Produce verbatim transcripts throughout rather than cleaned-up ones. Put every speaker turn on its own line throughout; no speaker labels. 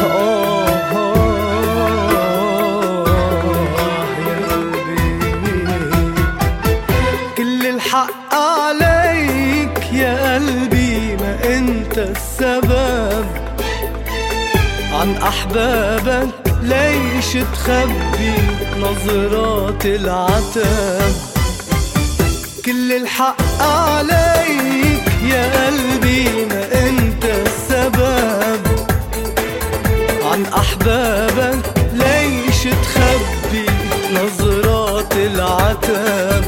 الحق عليك يا قلبي، ما انت السبب. عن احبابك ليش تخبي نظرات العتاب؟ كل الحق عليك يا قلبي، ما انت السبب. عن احبابك ليش تخبي نظرات العتاب؟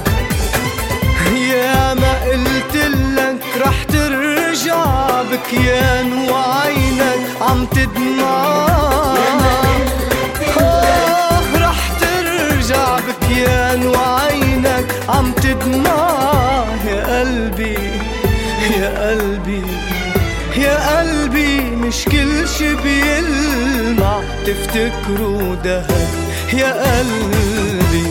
يا ما قلتلك رح ترجع بكيان وعينك عم تدمع. آه رح ترجع بكيان وعينك عم تدمع. يا قلبي يا قلبي يا قلبي، مش كل شي بيلمع تفتكروا دهب. يا قلبي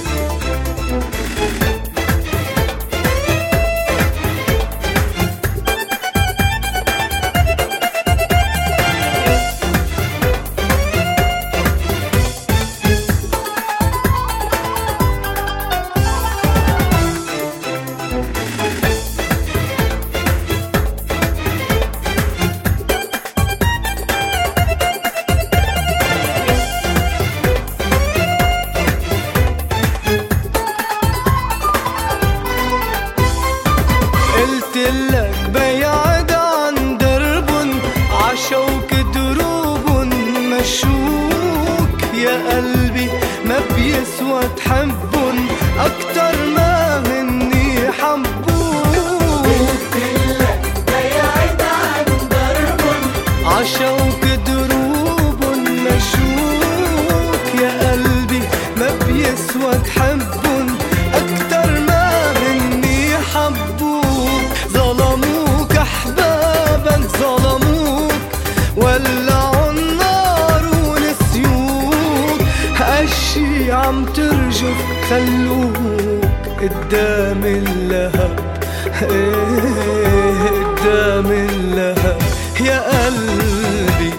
قلتلك بيعد عن درب عشوك دروب مشوك. يا قلبي ما بيسوى تحبن أكتر ما هني حبوك.
قلتلك بيعد عن درب
عشوك دروب مشوك. يا قلبي ما بيسوى تحبن أكتر ما هني حبوك. ظلموك أحبابك ظلموك، ولعوا النار ونسيوك. هالشي عم ترجف خلوك قدام اللهب. ايه قدام اللهب. يا قلبي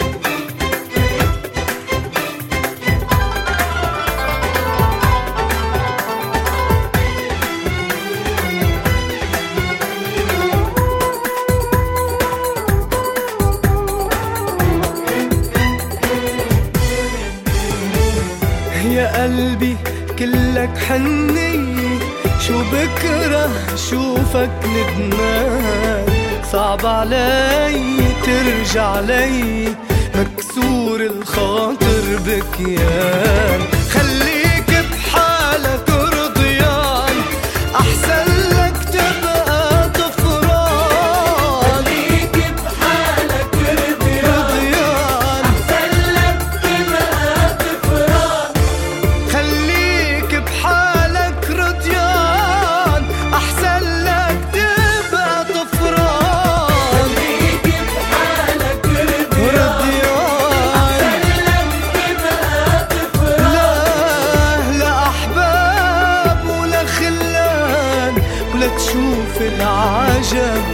يا قلبي كلك حنية، شو بكره شوفك ندمان. صعب علي ترجع لي مكسور الخاطر بكيان. خليك بحالك رضيان، أحسن لك تبقى طفران.
خليك بحالك رضيان، أحسن لك تبقى طفران.
خليك بحالك رضيان، أحسن لك تبقى طفران.
خليك بحالك
رضيان،
أحسن لك تبقى طفران.
لا لا أحباب ولا خلان ولا تشوف العجب.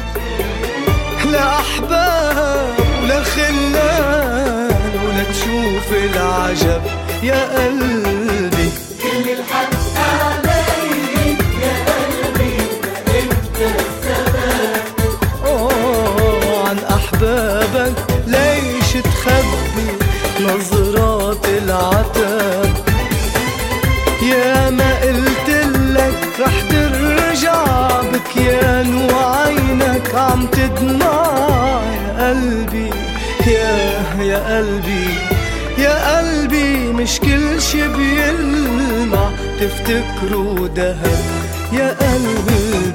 لا أحباب ولا خلان ولا تشوف العجب. يا قلبي
كل الحق عليك يا قلبي، ما انت السبب.
أوه عن أحبابك ليش تخبي نظرات العتاب؟ يا ما قلتلك رح ترجع بكيان وعينك عم تدمع. يا قلبي يا يا قلبي يا قلبي، مش كل شي بيلمع تفتكروا دهب. يا قلبي